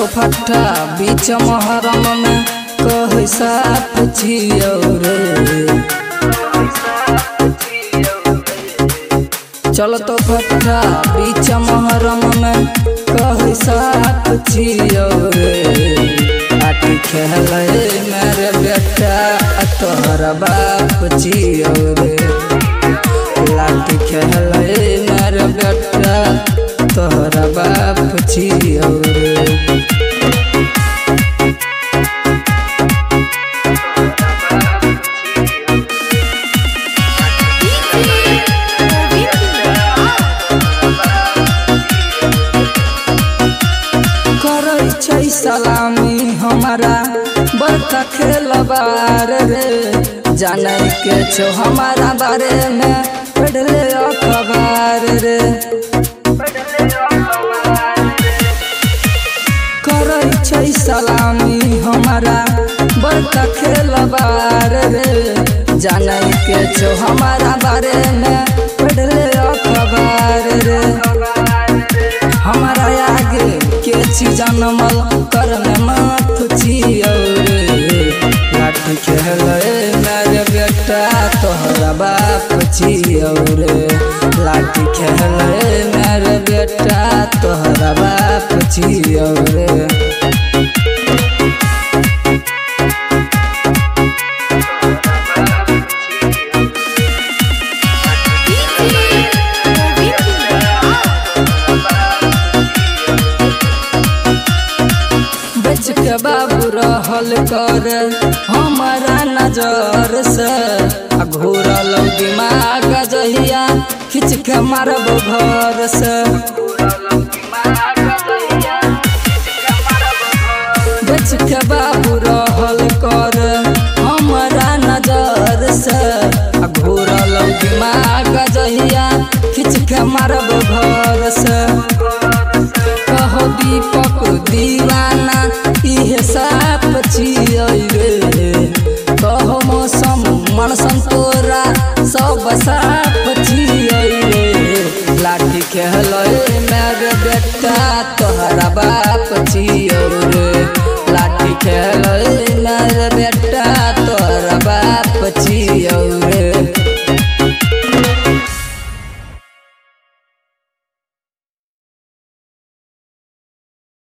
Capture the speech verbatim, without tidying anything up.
तो फट्टा बीच महरम में कह साफ छियौ रे। चल तो फट्टा बीच महरम में कह साफ छियौ रे। लाठी खेले मेरे बेटा तोहरा बाप छियौ रे। लाठी खेले मेरे बेटा तोहरा बाप छियौ रे। सलामी हमारा बड़का खेलबार रे। जाने के छो हमारा बारे में पढ़ले अखबार रे। करे छै सलामी हमारा बड़का खेलबार रे। जाने के छो हमारा बारे में पढ़ले अखबार रे। हमारा आगे के छी जनमल कर में माथ छियौ रे। लाठी खेले मेरे बेटा तोहरा बाप छियौ रे। लाठी खेले मेरे बेटा तोहरा बाप छियौ रे। के बाबू रहल कर हमारा नजर से। घूरल दिमाग जहिया खिंच के मारब घर से। बेच के बाबू रहल कर हमारा नजर से। घूरल दिमाग जहिया खिंच के मारब घर से। कहो दीपक दीवाना इहे साफ छियौ रे। कहो मौसम मन संतोरा सब साफ छियौ रे। लाठी खेले मेरे बेटा तोहरा बाप छियौ रे। लाठी खेले